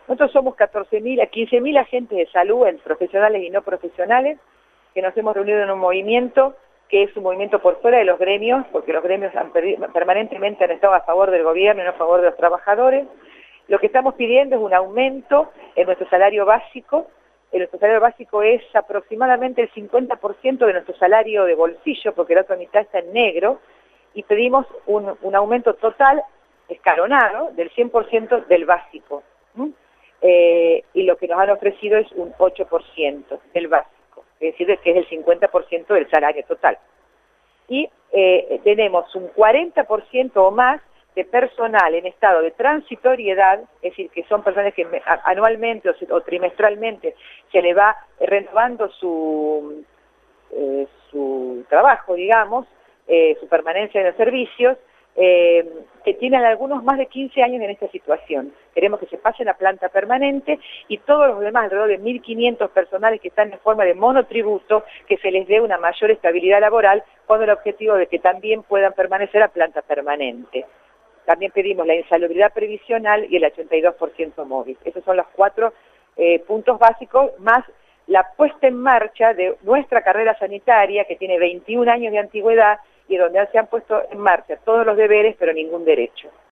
Nosotros somos 14.000 a 15.000 agentes de salud, profesionales y no profesionales, que nos hemos reunido en un movimiento que es un movimiento por fuera de los gremios, porque los gremios permanentemente han estado a favor del gobierno y no a favor de los trabajadores. Lo que estamos pidiendo es un aumento en nuestro salario básico. Nuestro salario básico es aproximadamente el 50% de nuestro salario de bolsillo, porque la otra mitad está en negro, y pedimos un aumento total escalonado del 100% del básico. Y lo que nos han ofrecido es un 8% del básico, es decir, que es el 50% del salario total. Y tenemos un 40% o más de personal en estado de transitoriedad, es decir, que son personas que anualmente o trimestralmente se le va renovando su trabajo, digamos, su permanencia en los servicios, que tienen algunos más de 15 años en esta situación. Queremos que se pasen a planta permanente y todos los demás, alrededor de 1.500 personales que están en forma de monotributo, que se les dé una mayor estabilidad laboral con el objetivo de que también puedan permanecer a planta permanente. También pedimos la insalubridad previsional y el 82% móvil. Esos son los 4 puntos básicos, más la puesta en marcha de nuestra carrera sanitaria, que tiene 21 años de antigüedad y donde se han puesto en marcha todos los deberes, pero ningún derecho.